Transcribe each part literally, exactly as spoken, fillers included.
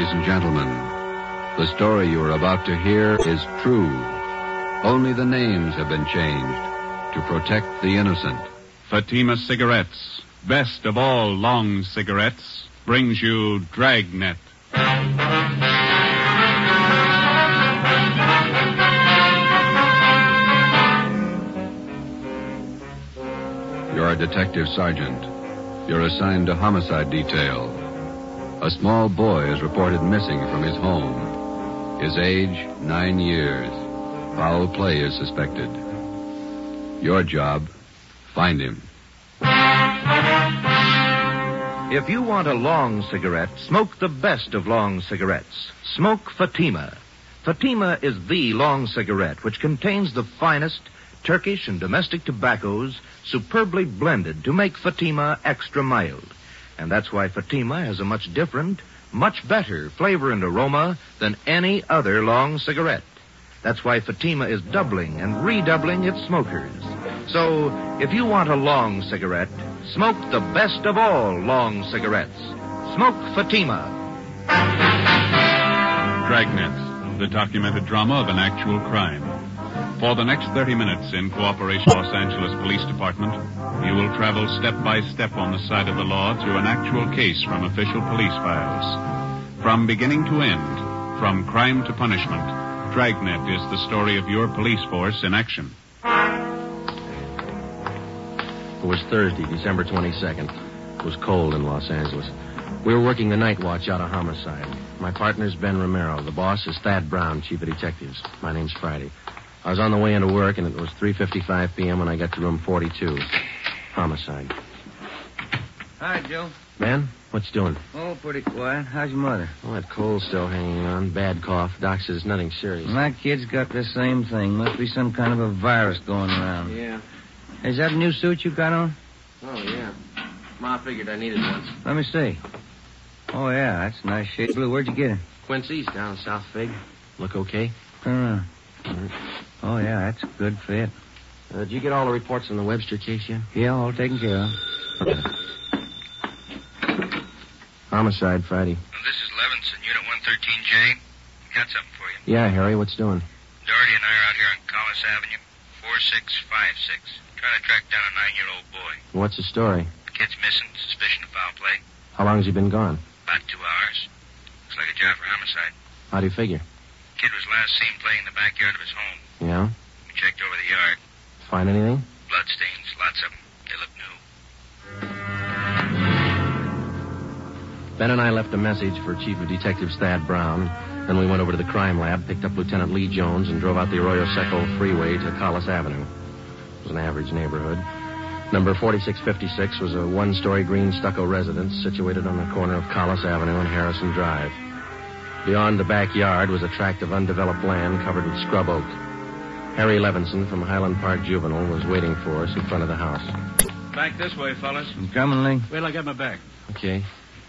ladies and gentlemen. The story you are about to hear is true. Only the names have been changed to protect the innocent. Fatima Cigarettes, best of all long cigarettes, brings you Dragnet. You're a detective sergeant. You're assigned to homicide detail. A small boy is reported missing from his home. His age, nine years. Foul play is suspected. Your job, find him. If you want a long cigarette, smoke the best of long cigarettes. Smoke Fatima. Fatima is the long cigarette which contains the finest Turkish and domestic tobaccos superbly blended to make Fatima extra mild. And that's why Fatima has a much different, much better flavor and aroma than any other long cigarette. That's why Fatima is doubling and redoubling its smokers. So, if you want a long cigarette, smoke the best of all long cigarettes. Smoke Fatima. Dragnet, the documented drama of an actual crime. For the next thirty minutes, in cooperation with Los Angeles Police Department, you will travel step by step on the side of the law through an actual case from official police files. From beginning to end, from crime to punishment, Dragnet is the story of your police force in action. It was Thursday, December twenty-second. It was cold in Los Angeles. We were working the night watch out of homicide. My partner's Ben Romero. The boss is Thad Brown, chief of detectives. My name's Friday. I was on the way into work, and it was three fifty-five p.m. when I got to room forty-two. Homicide. Hi, Joe. Ben, what you doing? Oh, pretty quiet. How's your mother? Oh, that cold's still hanging on. Bad cough. Doc says nothing serious. My kid's got the same thing. Must be some kind of a virus going around. Yeah. Is that a new suit you got on? Oh, yeah. Ma figured I needed one. Let me see. Oh, yeah, that's a nice shade of blue. Where'd you get it? Quincy's down in South Fig. Look okay? Turn around. Mm-hmm. Oh, yeah, that's a good fit. Uh, did you get all the reports on the Webster case yet? Yeah, all taken care of. Okay. Homicide, Friday. Well, this is Levinson, Unit one thirteen J. Got something for you. Yeah, Harry, what's doing? Doherty and I are out here on Collis Avenue, four six five six, trying to track down a nine-year-old boy. What's the story? The kid's missing, suspicion of foul play. How long has he been gone? About two hours. Looks like a job for homicide. How do you figure? Kid was last seen playing in the backyard of his home. Yeah? We checked over the yard. Find anything? Bloodstains, lots of them. They look new. Ben and I left a message for Chief of Detectives Thad Brown. Then we went over to the crime lab, picked up Lieutenant Lee Jones, and drove out the Arroyo Seco freeway to Collis Avenue. It was an average neighborhood. Number forty-six fifty-six was a one-story green stucco residence situated on the corner of Collis Avenue and Harrison Drive. Beyond the backyard was a tract of undeveloped land covered with scrub oak. Harry Levinson from Highland Park Juvenile was waiting for us in front of the house. Back this way, fellas. I'm coming, Lee. Wait till I get my back. Okay.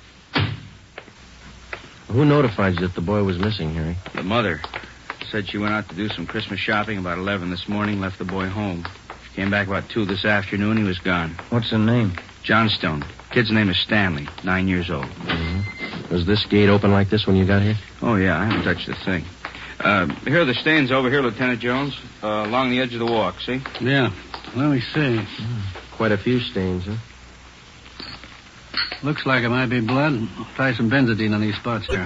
Who notified you that the boy was missing, Harry? The mother said she went out to do some Christmas shopping about eleven this morning, left the boy home. She came back about two this afternoon. He was gone. What's the name? Johnstone. Kid's name is Stanley, nine years old. Mm-hmm. Was this gate open like this when you got here? Oh, yeah, I haven't touched a thing. Uh, here are the stains over here, Lieutenant Jones, uh, along the edge of the walk, see? Yeah. Let me see. Mm. Quite a few stains, huh? Looks like it might be blood. I'll try some benzodine on these spots here.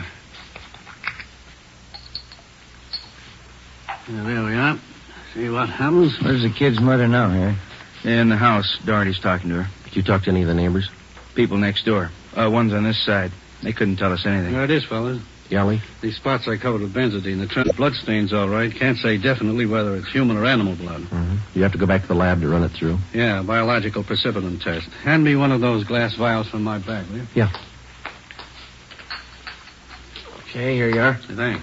Yeah, there we are. See what happens. Where's the kid's mother now, Harry? In the house. Doherty's talking to her. Did you talk to any of the neighbors? People next door. Uh, one's on this side. They couldn't tell us anything. There it is, fellas. Yali? These spots are covered with benzodine. The trend blood stains, all right. Can't say definitely whether it's human or animal blood. Mm-hmm. You have to go back to the lab to run it through. Yeah, biological precipitin test. Hand me one of those glass vials from my bag, will you? Yeah. Okay, here you are. Thanks.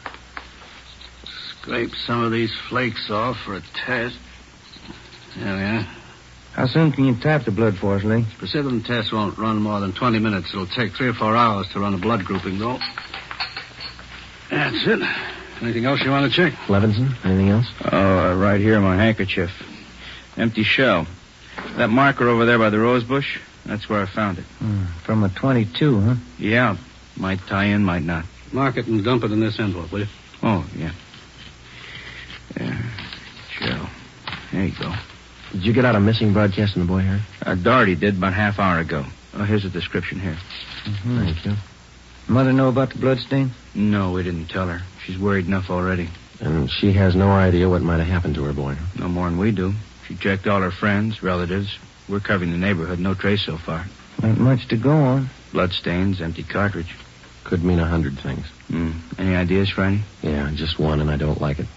Scrape some of these flakes off for a test. There we are. How soon can you tap the blood for us, Lee? Precipitin test won't run more than twenty minutes. It'll take three or four hours to run a blood grouping, though. That's it. Anything else you want to check? Levinson, anything else? Oh, uh, right here, my handkerchief. Empty shell. That marker over there by the rose bush, that's where I found it. Mm, from a twenty-two, huh? Yeah. Might tie in, might not. Mark it and dump it in this envelope, will you? Oh, yeah. Yeah. Cheryl. There you go. Did you get out a missing broadcast in the boy here? Uh, Doherty did about half hour ago. Oh, here's a description here. Mm-hmm. Thank you. Mother know about the bloodstain? No, we didn't tell her. She's worried enough already. And she has no idea what might have happened to her boy. No more than we do. She checked all her friends, relatives. We're covering the neighborhood. No trace so far. Not much to go on. Bloodstains, empty cartridge. Could mean a hundred things. Hmm. Any ideas, Franny? Yeah, just one, and I don't like it.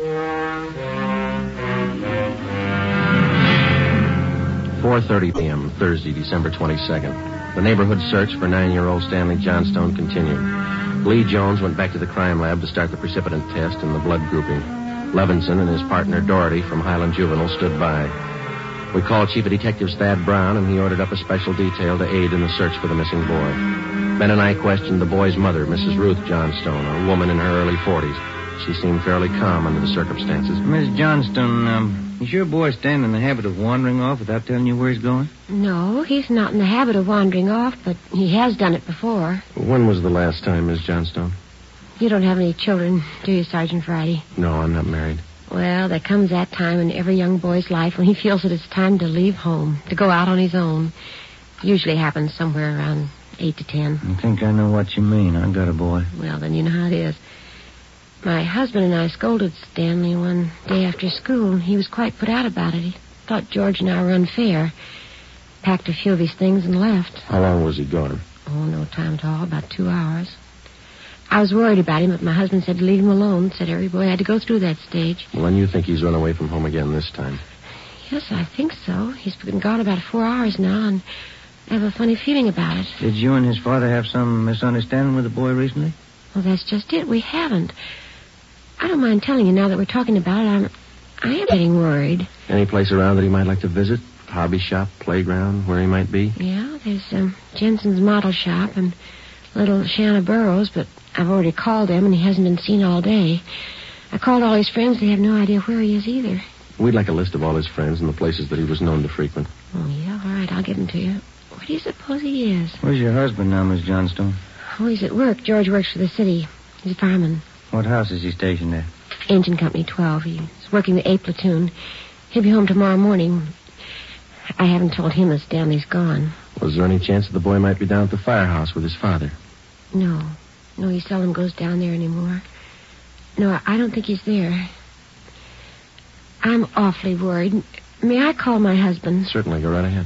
four thirty p.m., Thursday, December twenty-second. The neighborhood search for nine-year-old Stanley Johnstone continued. Lee Jones went back to the crime lab to start the precipitant test and the blood grouping. Levinson and his partner Doherty from Highland Juvenile stood by. We called Chief of Detectives Thad Brown, and he ordered up a special detail to aid in the search for the missing boy. Ben and I questioned the boy's mother, Missus Ruth Johnstone, a woman in her early forties. She seemed fairly calm under the circumstances. Miss Johnstone, um, is your boy Stan in the habit of wandering off without telling you where he's going? No, he's not in the habit of wandering off, but he has done it before. When was the last time, Miss Johnstone? You don't have any children, do you, Sergeant Friday? No, I'm not married. Well, there comes that time in every young boy's life when he feels that it's time to leave home, to go out on his own. Usually happens somewhere around eight to ten. I think I know what you mean. I've got a boy. Well, then you know how it is. My husband and I scolded Stanley one day after school. He was quite put out about it. He thought George and I were unfair. Packed a few of his things and left. How long was he gone? Oh, no time at all. About two hours. I was worried about him, but my husband said to leave him alone. Said every boy had to go through that stage. Well, then you think he's run away from home again this time? Yes, I think so. He's been gone about four hours now, and I have a funny feeling about it. Did you and his father have some misunderstanding with the boy recently? Well, that's just it. We haven't. I don't mind telling you now that we're talking about it. I'm, I am getting worried. Any place around that he might like to visit? Hobby shop, playground, where he might be? Yeah, there's um, Jensen's model shop and little Shanna Burrows, but I've already called him, and he hasn't been seen all day. I called all his friends. They have no idea where he is either. We'd like a list of all his friends and the places that he was known to frequent. Oh, yeah, all right, I'll give them to you. Where do you suppose he is? Where's your husband now, Miss Johnstone? Oh, he's at work. George works for the city. He's a fireman. What house is he stationed at? Engine Company twelve. He's working the A platoon. He'll be home tomorrow morning. I haven't told him that Stanley's gone. Was there any chance that the boy might be down at the firehouse with his father? No. No, he seldom goes down there anymore. No, I don't think he's there. I'm awfully worried. May I call my husband? Certainly. Go right ahead.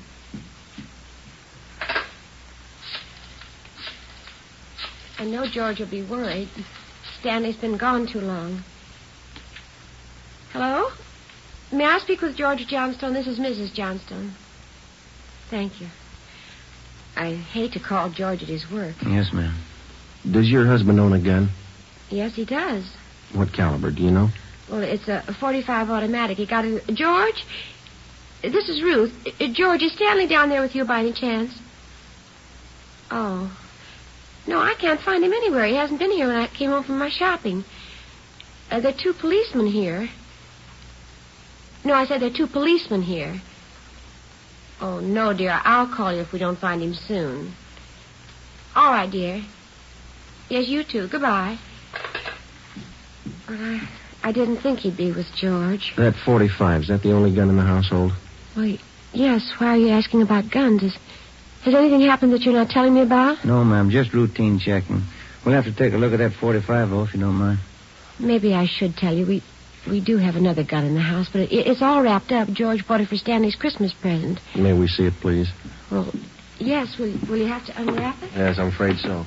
I know George will be worried. Stanley's been gone too long. Hello? May I speak with George Johnstone? This is Missus Johnstone. Thank you. I hate to call George at his work. Yes, ma'am. Does your husband own a gun? Yes, he does. What caliber, do you know? Well, it's a forty-five automatic. He got it. George? This is Ruth. Uh, George, is Stanley down there with you by any chance? Oh. No, I can't find him anywhere. He hasn't been here when I came home from my shopping. Uh, there are two policemen here. No, I said there are two policemen here. Oh, no, dear. I'll call you if we don't find him soon. All right, dear. Yes, you too. Goodbye. But I, I didn't think he'd be with George. That forty-five, is that the only gun in the household? Well, yes. Why are you asking about guns? Is, has anything happened that you're not telling me about? No, ma'am. Just routine checking. We'll have to take a look at that forty-five, though, if you don't mind. Maybe I should tell you. We we do have another gun in the house, but it, it's all wrapped up. George bought it for Stanley's Christmas present. May we see it, please? Well, yes. Will, will you have to unwrap it? Yes, I'm afraid so.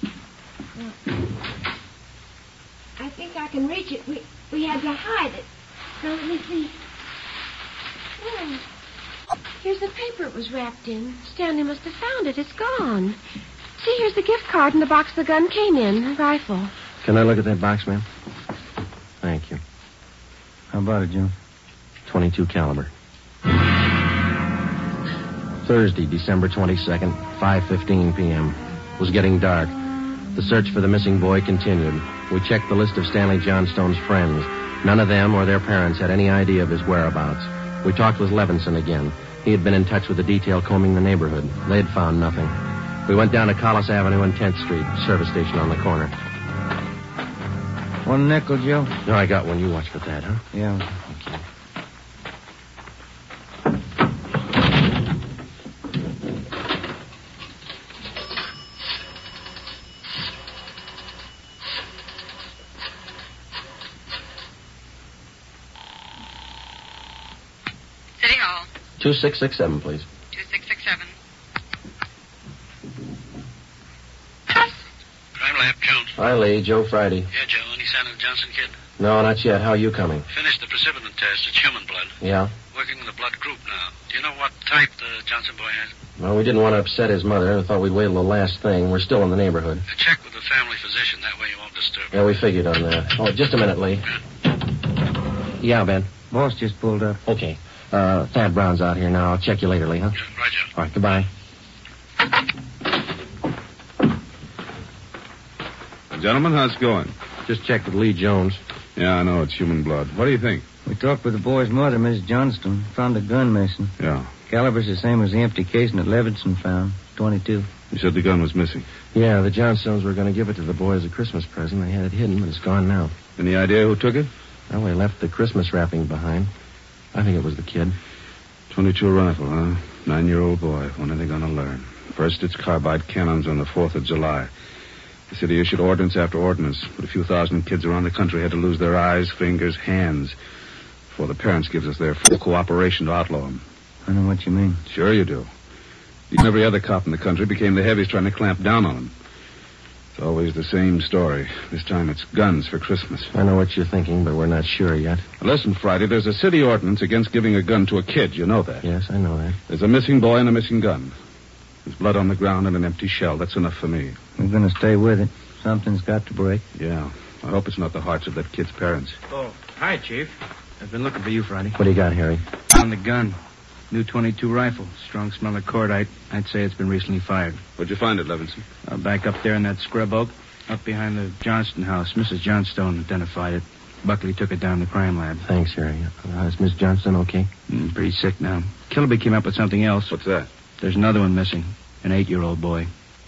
I think I can reach it. We we had to hide it. Now, let me see. Oh, here's the paper it was wrapped in. Stanley must have found it. It's gone. See, here's the gift card and the box the gun came in. A rifle. Can I look at that box, ma'am? Thank you. How about it, Joe? twenty-two caliber. Thursday, December twenty-second, five fifteen p.m. It was getting dark. The search for the missing boy continued. We checked the list of Stanley Johnstone's friends. None of them or their parents had any idea of his whereabouts. We talked with Levinson again. He had been in touch with the detail combing the neighborhood. They had found nothing. We went down to Collis Avenue and tenth Street, service station on the corner. One nickel, Joe? No, I got one. You watch for that, huh? Yeah. Okay. City Hall. two six six seven, please. two six six seven. Crime Lab, Jones. Hi, Lee. Joe Friday. Yeah, Joe. Any sign of the Johnson kid? No, not yet. How are you coming? Finished the precipitin test. It's human blood. Yeah? Working with the blood group now. Do you know what type the Johnson boy has? Well, we didn't want to upset his mother and thought we'd wait till the last thing. We're still in the neighborhood. Uh, check with the family physician. That way you won't disturb him. Yeah, we figured on that. Oh, just a minute, Lee. Yeah, Ben. Boss just pulled up. Okay. Uh, Thad Brown's out here now. I'll check you later, Lee, huh? Yeah, right, Joe. All right, goodbye. Gentlemen, how's it going? Just checked with Lee Jones. Yeah, I know. It's human blood. What do you think? We talked with the boy's mother, Missus Johnston. Found a gun missing. Yeah. Caliber's the same as the empty casing that Levinson found. twenty-two. You said the gun was missing. Yeah, the Johnstones were going to give it to the boy as a Christmas present. They had it hidden, but it's gone now. Any idea who took it? Well, they left the Christmas wrapping behind. I think it was the kid. twenty-two rifle, huh? Nine-year-old boy. When are they going to learn? First, it's carbide cannons on the fourth of July. The city issued ordinance after ordinance, but a few thousand kids around the country had to lose their eyes, fingers, hands before the parents gives us their full cooperation to outlaw them. I know what you mean. Sure you do. Even every other cop in the country became the heavies trying to clamp down on them. It's always the same story. This time it's guns for Christmas. I know what you're thinking, but we're not sure yet. Listen, Friday, there's a city ordinance against giving a gun to a kid. You know that. Yes, I know that. There's a missing boy and a missing gun. There's blood on the ground and an empty shell. That's enough for me. We're going to stay with it. Something's got to break. Yeah. I hope it's not the hearts of that kid's parents. Oh, hi, Chief. I've been looking for you, Friday. What do you got, Harry? Found the gun. New twenty-two rifle. Strong smell of cordite. I'd say it's been recently fired. Where'd you find it, Levinson? Uh, back up there in that scrub oak. Up behind the Johnston house. Missus Johnstone identified it. Buckley took it down to the crime lab. Thanks, Harry. Uh, is Miss Johnston okay? Mm, pretty sick now. Kilby came up with something else. What's that? There's another one missing. An eight-year-old boy.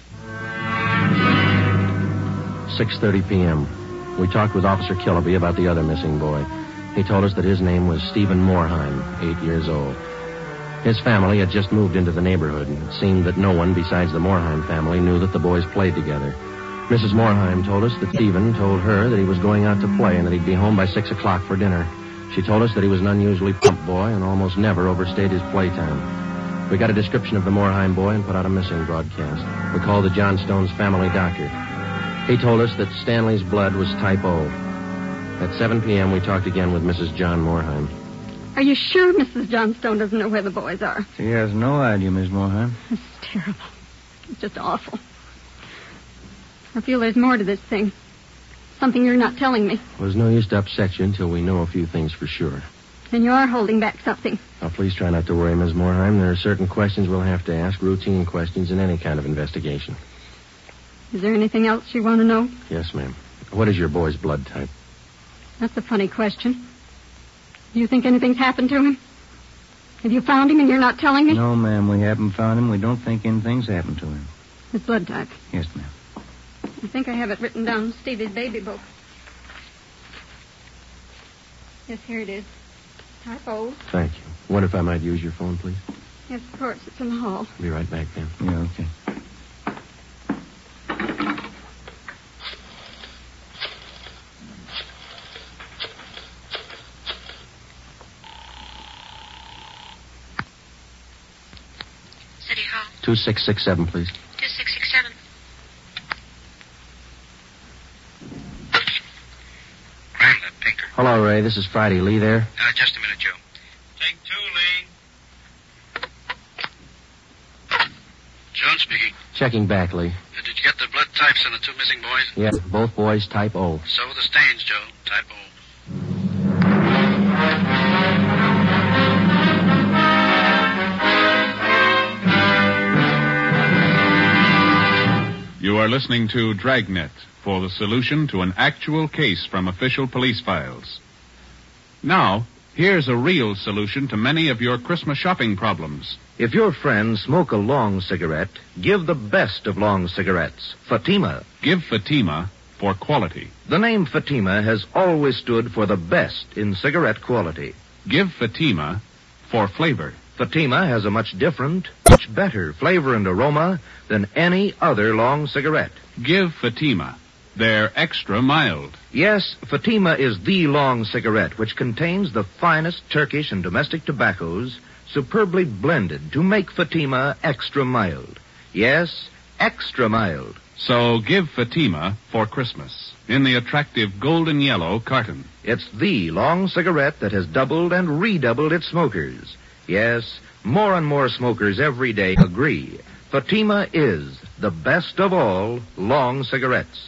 six thirty p.m. We talked with Officer Killaby about the other missing boy. He told us that his name was Stephen Moorheim, eight years old. His family had just moved into the neighborhood, and it seemed that no one besides the Moorheim family knew that the boys played together. Missus Moorheim told us that Stephen told her that he was going out to play and that he'd be home by six o'clock for dinner. She told us that he was an unusually plump boy and almost never overstayed his playtime. We got a description of the Moorheim boy and put out a missing broadcast. We called the Johnstones' family doctor. He told us that Stanley's blood was type O. At seven p.m., we talked again with Missus John Moorheim. Are you sure Missus Johnstone doesn't know where the boys are? She has no idea, Miss Moorheim. It's terrible. It's just awful. I feel there's more to this thing. Something you're not telling me. Well, there's no use to upset you until we know a few things for sure. And you are holding back something. Now, please try not to worry, Miss Moorheim. There are certain questions we'll have to ask, routine questions in any kind of investigation. Is there anything else you want to know? Yes, ma'am. What is your boy's blood type? That's a funny question. Do you think anything's happened to him? Have you found him and you're not telling me? No, ma'am, we haven't found him. We don't think anything's happened to him. His blood type. Yes, ma'am. I think I have it written down in Stevie's baby book. Yes, here it is. Type O. Thank you. What if I might use your phone, please? Yes, of course. It's in the hall. I'll be right back, then. Yeah, okay. City Hall. two six six seven, please. two six six seven. Crime Lab, Pinker. Hello, Ray. This is Friday. Lee there? Uh, just a minute, Joe. Take two, Lee. John speaking. Checking back, Lee. Uh, did you get the blood types on the two missing boys? Yeah, both boys type O. So were the stains, Joe. Type O. You are listening to Dragnet for the solution to an actual case from official police files. Now, here's a real solution to many of your Christmas shopping problems. If your friends smoke a long cigarette, give the best of long cigarettes, Fatima. Give Fatima for quality. The name Fatima has always stood for the best in cigarette quality. Give Fatima for flavor. Fatima has a much different, much better flavor and aroma than any other long cigarette. Give Fatima. They're extra mild. Yes, Fatima is the long cigarette which contains the finest Turkish and domestic tobaccos superbly blended to make Fatima extra mild. Yes, extra mild. So give Fatima for Christmas in the attractive golden yellow carton. It's the long cigarette that has doubled and redoubled its smokers. Yes, more and more smokers every day agree. Fatima is the best of all long cigarettes.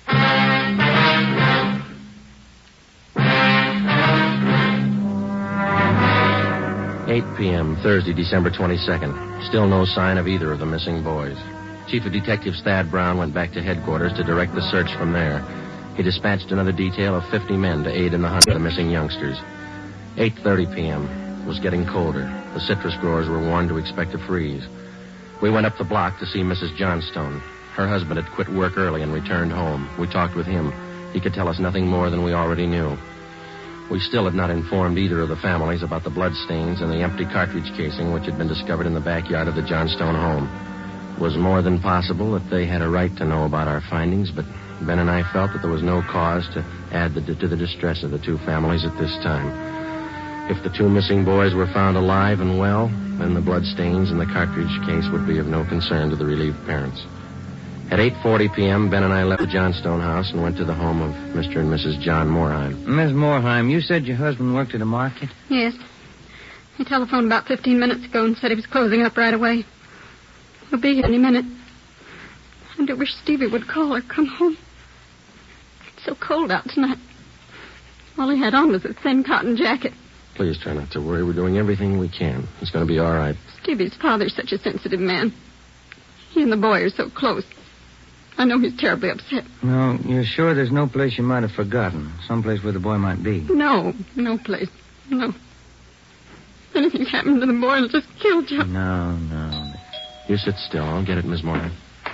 eight p.m., Thursday, December twenty-second. Still no sign of either of the missing boys. Chief of Detectives Thad Brown went back to headquarters to direct the search from there. He dispatched another detail of fifty men to aid in the hunt for the missing youngsters. eight thirty p.m. It was getting colder. The citrus growers were warned to expect a freeze. We went up the block to see Missus Johnstone. Her husband had quit work early and returned home. We talked with him. He could tell us nothing more than we already knew. We still had not informed either of the families about the bloodstains and the empty cartridge casing which had been discovered in the backyard of the Johnstone home. It was more than possible that they had a right to know about our findings, but Ben and I felt that there was no cause to add the, to the distress of the two families at this time. If the two missing boys were found alive and well, then the bloodstains in the cartridge case would be of no concern to the relieved parents. At eight forty p.m., Ben and I left the Johnstone house and went to the home of Mister and Missus John Moorheim. Miss Moorheim, you said your husband worked at a market? Yes. He telephoned about fifteen minutes ago and said he was closing up right away. He'll be here any minute. I do wish Stevie would call or come home. It's so cold out tonight. All he had on was a thin cotton jacket. Please try not to worry. We're doing everything we can. He's going to be all right. Stevie's father's such a sensitive man. He and the boy are so close. I know he's terribly upset. No, you're sure there's no place you might have forgotten? Someplace where the boy might be? No, no place. No. If anything happened to the boy, it'll just kill Joe. No, no. You sit still. I'll get it, Miss Moorheim.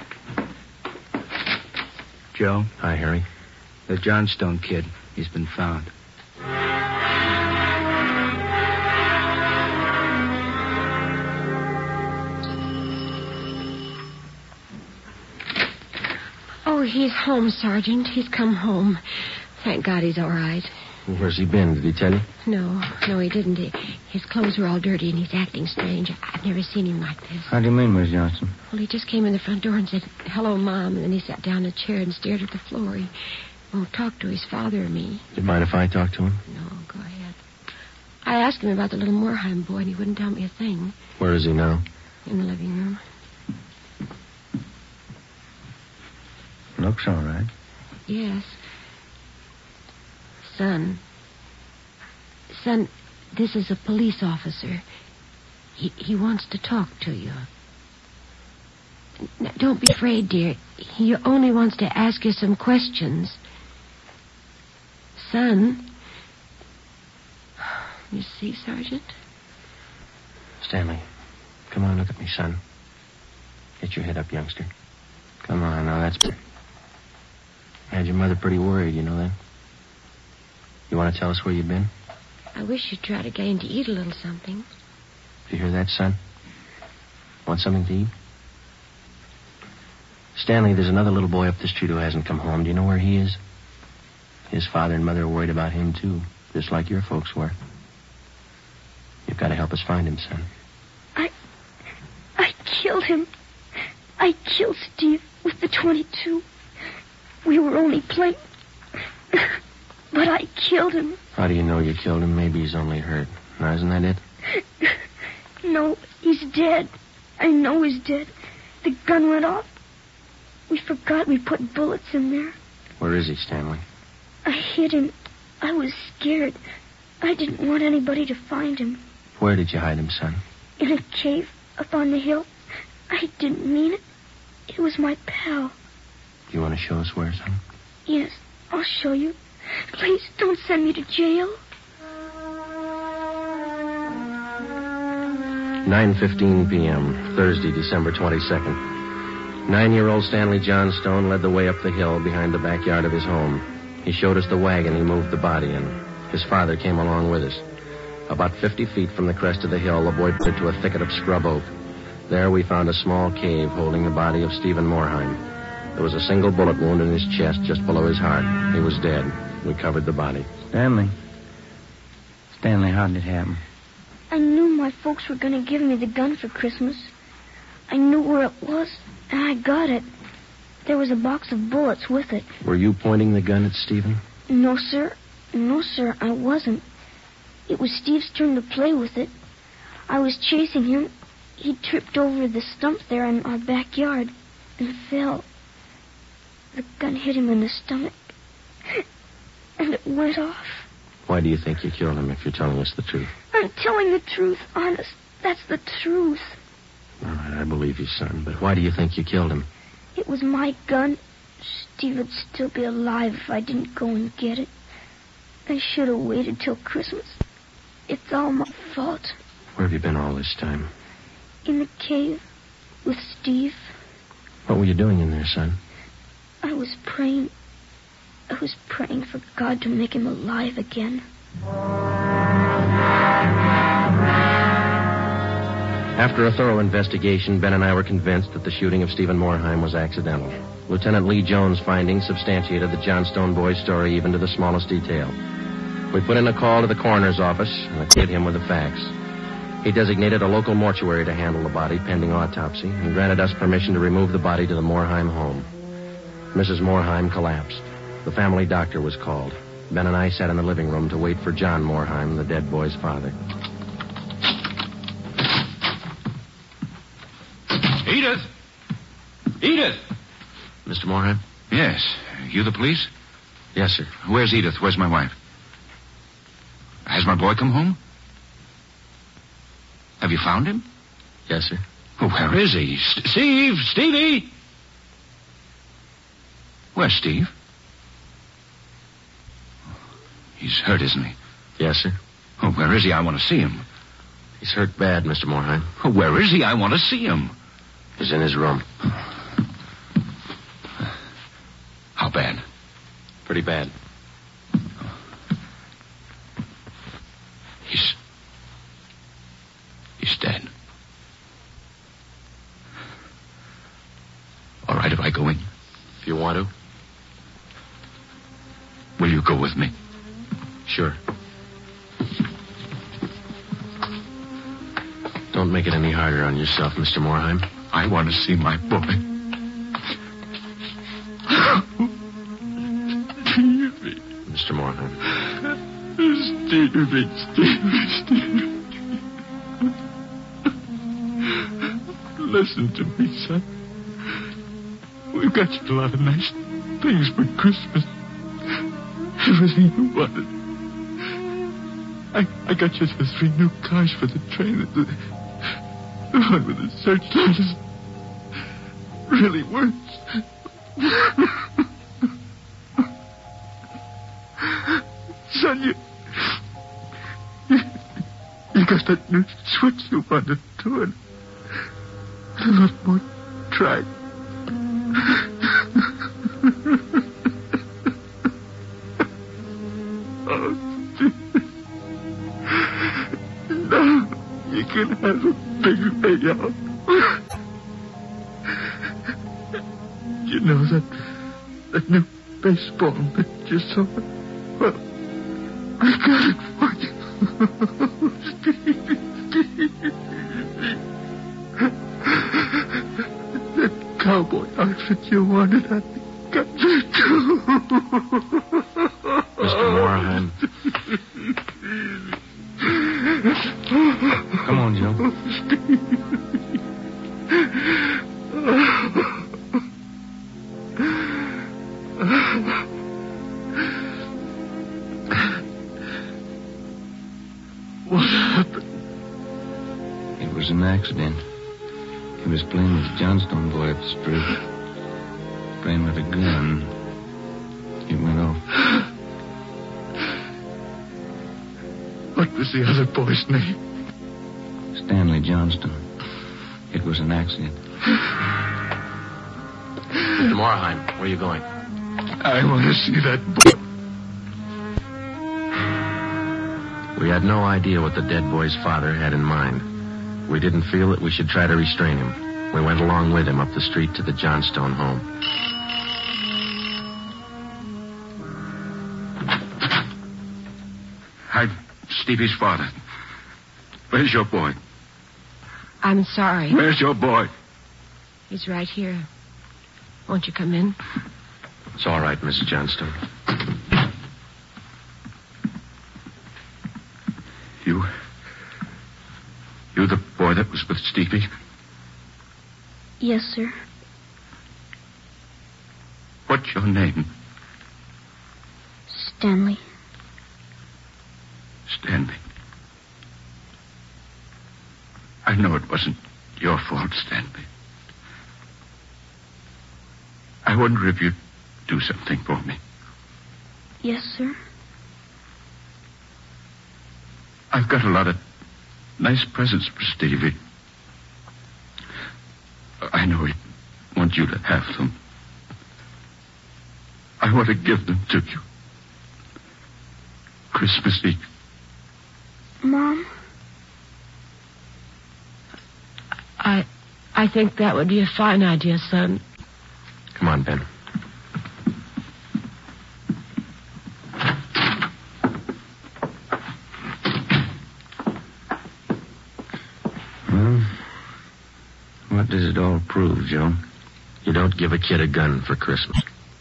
Joe? Hi, Harry. The Johnstone kid. He's been found. Oh, he's home, Sergeant. He's come home. Thank God he's all right. Where's he been? Did he tell you? No, no, he didn't. He, his clothes were all dirty and he's acting strange. I've never seen him like this. How do you mean, Miss Johnson? Well, he just came in the front door and said, "Hello, Mom," and then he sat down in a chair and stared at the floor. He won't talk to his father or me. Do you mind if I talk to him? No, go ahead. I asked him about the little Moorheim boy and he wouldn't tell me a thing. Where is he now? In the living room. Looks all right. Yes. Son. Son, this is a police officer. He he wants to talk to you. Now, don't be afraid, dear. He only wants to ask you some questions. Son. You see, Sergeant? Stanley, come on, look at me, son. Get your head up, youngster. Come on, now, that's better. Had your mother pretty worried, you know that? You want to tell us where you've been? I wish you'd try to get him to eat a little something. Do you hear that, son? Want something to eat? Stanley, there's another little boy up the street who hasn't come home. Do you know where he is? His father and mother are worried about him, too, just like your folks were. You've got to help us find him, son. I... I killed him. I killed Steve with the twenty-two. We were only playing. But I killed him. How do you know you killed him? Maybe he's only hurt. Now, isn't that it? No, he's dead. I know he's dead. The gun went off. We forgot we put bullets in there. Where is he, Stanley? I hid him. I was scared. I didn't want anybody to find him. Where did you hide him, son? In a cave up on the hill. I didn't mean it. It was my pal. Do you want to show us where, son? Yes, I'll show you. Please don't send me to jail. nine fifteen p.m., Thursday, December twenty-second. Nine-year-old Stanley Johnstone led the way up the hill behind the backyard of his home. He showed us the wagon he moved the body in. His father came along with us. About fifty feet from the crest of the hill, the boy pointed to a thicket of scrub oak. There we found a small cave holding the body of Stephen Morheim. There was a single bullet wound in his chest just below his heart. He was dead. We covered the body. Stanley. Stanley, how did it happen? I knew my folks were going to give me the gun for Christmas. I knew where it was, and I got it. There was a box of bullets with it. Were you pointing the gun at Stephen? No, sir. No, sir, I wasn't. It was Steve's turn to play with it. I was chasing him. He tripped over the stump there in our backyard and fell. The gun hit him in the stomach, and it went off. Why do you think you killed him if you're telling us the truth? I'm telling the truth, honest. That's the truth. All right, I believe you, son. But why do you think you killed him? It was my gun. Steve would still be alive if I didn't go and get it. I should have waited till Christmas. It's all my fault. Where have you been all this time? In the cave with Steve. What were you doing in there, son? I was praying. I was praying for God to make him alive again. After a thorough investigation, Ben and I were convinced that the shooting of Stephen Morheim was accidental. Lieutenant Lee Jones' findings substantiated the Johnstone boy's story even to the smallest detail. We put in a call to the coroner's office and acquainted him with the facts. He designated a local mortuary to handle the body pending autopsy and granted us permission to remove the body to the Morheim home. Missus Morheim collapsed. The family doctor was called. Ben and I sat in the living room to wait for John Morheim, the dead boy's father. Edith! Edith! Mister Morheim? Yes. You the police? Yes, sir. Where's Edith? Where's my wife? Has my boy come home? Have you found him? Yes, sir. Oh, where is he? St- Steve! Stevie! Where's Steve? He's hurt, isn't he? Yes, sir. Oh, where is he? I want to see him. He's hurt bad, Mister Morheim. Oh, where is he? I want to see him. He's in his room. How bad? Pretty bad. He's... He's dead. All right, if I go in? If you want to. Will you go with me? Sure. Don't make it any harder on yourself, Mister Morheim. I want to see my boy. Stevie. Mister Morheim. Stevie, Stevie, Stevie. Listen to me, son. We've got you a lot of nice things for Christmas. Everything you wanted. I, I got you the three new cars for the train. The, the one with the searchlight is really works. Son, you, you... You got that new switch you wanted to, and a lot more track. Oh, now you can have a big layout. You know that that new baseball mitt you saw? Well, I got it for you. Stevie, Stevie. That cowboy outfit you wanted, I got you too. Mister Morheim. Come on, Joe. What happened? It was an accident. He was playing with Johnstone boy up the street. Playing with a gun. It went off. What was the other boy's name? Stanley Johnston. It was an accident. Mister Morheim, where are you going? I want to see that boy. We had no idea what the dead boy's father had in mind. We didn't feel that we should try to restrain him. We went along with him up the street to the Johnstone home. I'm Stevie's father. Where's your boy? I'm sorry. Where's your boy? He's right here. Won't you come in? It's all right, Missus Johnstone. You... You the boy that was with Stevie? Yes, sir. What's your name? Stanley. Stanley. I know it wasn't your fault, Stanley. I wonder if you'd do something for me. Yes, sir. I've got a lot of nice presents for Stevie. I know he'd want you to have them. I want to give them to you. Christmas Eve. Mom? I I think that would be a fine idea, son. Come on, Ben. Well, what does it all prove, Joe? You don't give a kid a gun for Christmas.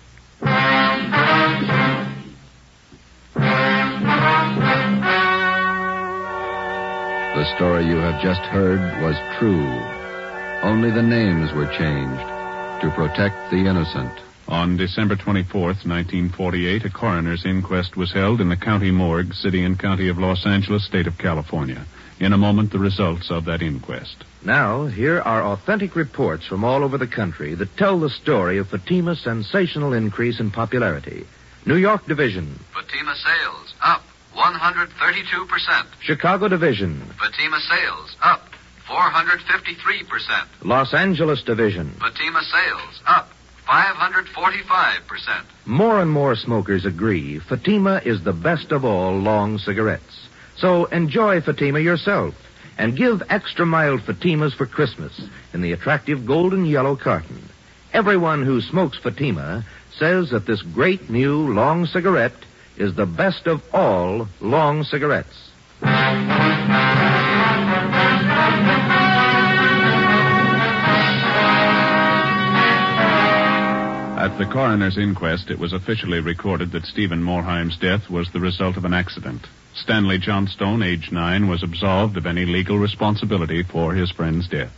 The story you have just heard was true. Only the names were changed to protect the innocent. On December twenty-fourth, nineteen forty-eight, a coroner's inquest was held in the county morgue, city and county of Los Angeles, state of California. In a moment, the results of that inquest. Now, here are authentic reports from all over the country that tell the story of Fatima's sensational increase in popularity. New York Division. Fatima sales up one hundred thirty-two percent. Chicago Division. Fatima sales up four hundred fifty-three percent. Los Angeles Division. Fatima sales up five hundred forty-five percent. More and more smokers agree Fatima is the best of all long cigarettes. So enjoy Fatima yourself and give extra mild Fatimas for Christmas in the attractive golden yellow carton. Everyone who smokes Fatima says that this great new long cigarette is the best of all long cigarettes. At the coroner's inquest, it was officially recorded that Stephen Morheim's death was the result of an accident. Stanley Johnstone, age nine, was absolved of any legal responsibility for his friend's death.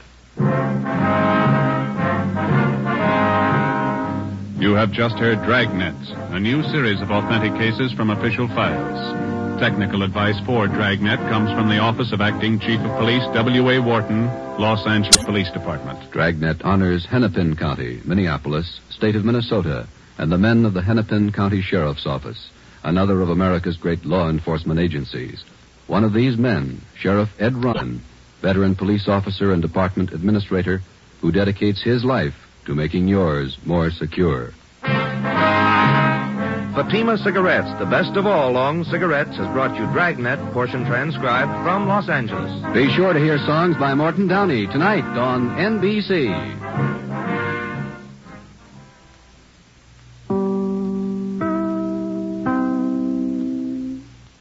You have just heard Dragnet, a new series of authentic cases from official files. Technical advice for Dragnet comes from the Office of Acting Chief of Police W A Wharton, Los Angeles Police Department. Dragnet honors Hennepin County, Minneapolis, state of Minnesota, and the men of the Hennepin County Sheriff's Office, another of America's great law enforcement agencies. One of these men, Sheriff Ed Ryan, veteran police officer and department administrator, who dedicates his life to making yours more secure. Fatima Cigarettes, the best of all long cigarettes, has brought you Dragnet, portion transcribed from Los Angeles. Be sure to hear songs by Morton Downey tonight on N B C.